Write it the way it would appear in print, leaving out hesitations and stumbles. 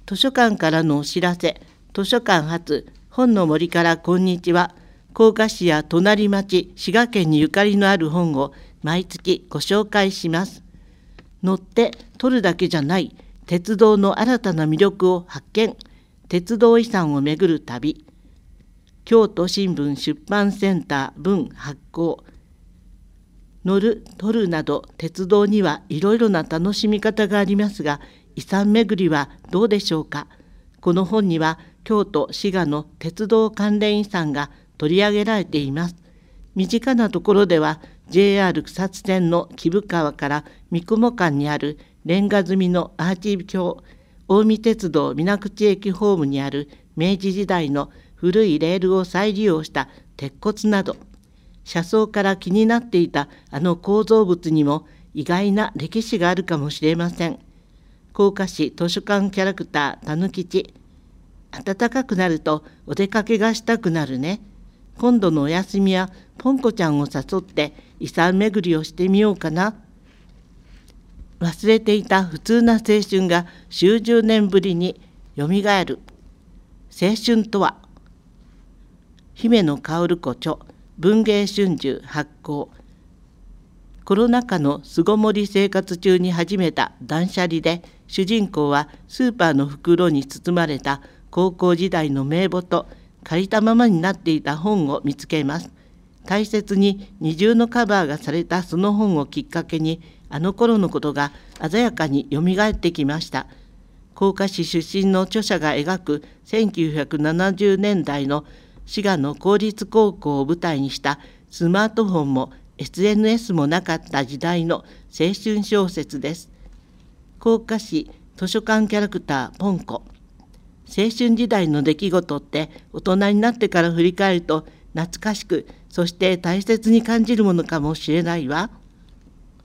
図書館からのお知らせ。図書館発本の森からこんにちは。甲賀市や隣町、滋賀県にゆかりのある本を毎月ご紹介します。乗って撮るだけじゃない、鉄道の新たな魅力を発見。鉄道遺産をめぐる旅。京都新聞出版センター文発行。乗る、撮るなど鉄道にはいろいろな楽しみ方がありますが、遺産巡りはどうでしょうか。この本には京都、滋賀の鉄道関連遺産が取り上げられています。身近なところでは JR 草津線の木生川から三雲間にあるレンガ積みのアーチ橋、近江鉄道水口駅ホームにある明治時代の古いレールを再利用した鉄骨など、車窓から気になっていたあの構造物にも意外な歴史があるかもしれません。甲賀市図書館キャラクターたぬきち。暖かくなるとお出かけがしたくなるね。今度のお休みはポンコちゃんを誘って遺産巡りをしてみようかな。忘れていた普通な青春が数十年ぶりによみがえる。青春とは。姫野薫子著、文藝春秋発行。コロナ禍の巣ごもり生活中に始めた断捨離で、主人公はスーパーの袋に包まれた高校時代の名簿と借りたままになっていた本を見つけます。大切に二重のカバーがされたその本をきっかけに、あの頃のことが鮮やかによみがえってきました。甲賀市出身の著者が描く1970年代の滋賀の公立高校を舞台にしたスマートフォンも SNS もなかった時代の青春小説です。甲賀市図書館キャラクターポンコ。青春時代の出来事って大人になってから振り返ると懐かしく、そして大切に感じるものかもしれないわ。